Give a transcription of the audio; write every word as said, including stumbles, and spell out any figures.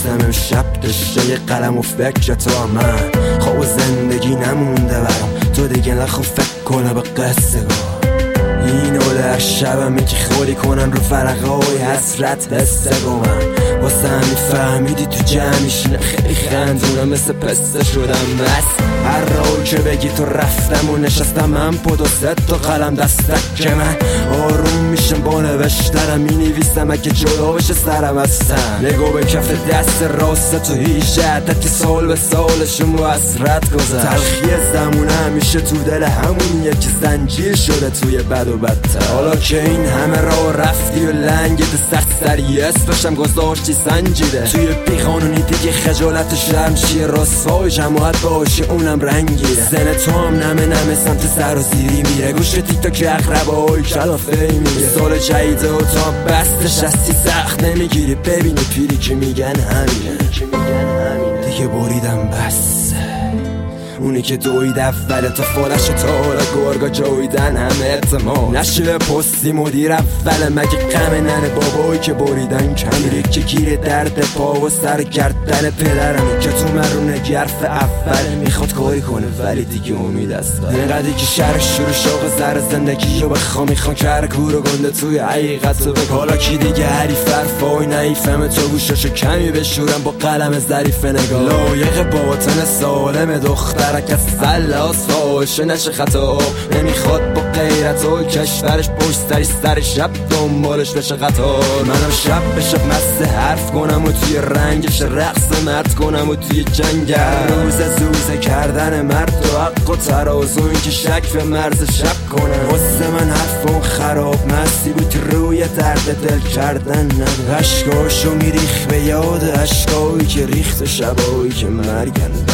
دوستم امشب داشته یه قلم و فکر تو من خواب و زندگی نمونده برام تو دیگه نخوا فکر کنه به قصه با این اول شبمه که خوری کنن رو فرقای حسرت حسه با من واسه همی فهمیدی تو جمعیشونه خیلی خندونم مثل پسته شدم بس هر راو که بگی تو رفتم و نشستم من پد و ست تا قلم دستک که من آروم میشم با نوشترم می نویسم اگه جدا بشه سرم هستم نگو به کف دست راست تو هیچ عدد که سال به سالشون با حسرت گذشت تلخی زمونه همیشه تو دل همونیه که زنجیر شده توی بد و بدتر حالا که این همه راه رفتی و لنگت سخت سری اسمشم گذاشتی سنجیده توی بیقانونی دیگه خجالت شرمشی رسوای جماعت باشه اونم رنگیره زن تو هم نمه نمه سمت سر و زیری میره گوش تیک تاک اقربه های کلافه میگه سال جدیده و تا بستش هستی سخت نمیگیری ببینی پیری که میگن همینه دیگه بریدم بس اونی که دوید اوله تا فالش تا حالا گرگا جویدن همه اعتماد نشیل پستی مدیر اوله مگه قمه ننه بابایی که بریدن کمیره که گیر درد پا و سر گردن پدرمه که تو مرونه گرف اوله میخواد کاری کنه ولی دیگه امید است اینقدری که شهر شروع شوق زر زندگی رو بخوا میخوان کر کور و گنده توی حقیقت رو بگه حالا کی دیگه حریف حرفای نیفهمه تو گوشاشو کمی بشورم با قلم ظریف نگاه لایق با وطن سالم دختر که سلاس باشه نشه خطا نمیخواد با غیرت و کشورش پشت سری سر شب دنبالش بشه خطا منم شب به شب مست حرف کنم و توی رنگش رقص مرد کنم و توی جنگل روز زوزه کردن مرد و حق و ترازو این که شک به مرز شب کنم واسه من حرف اون خراب مستی بود روی درد دل کردن نداره عشقاشو میریخ به یاد عشقایی که ریخت شبایی که مرگن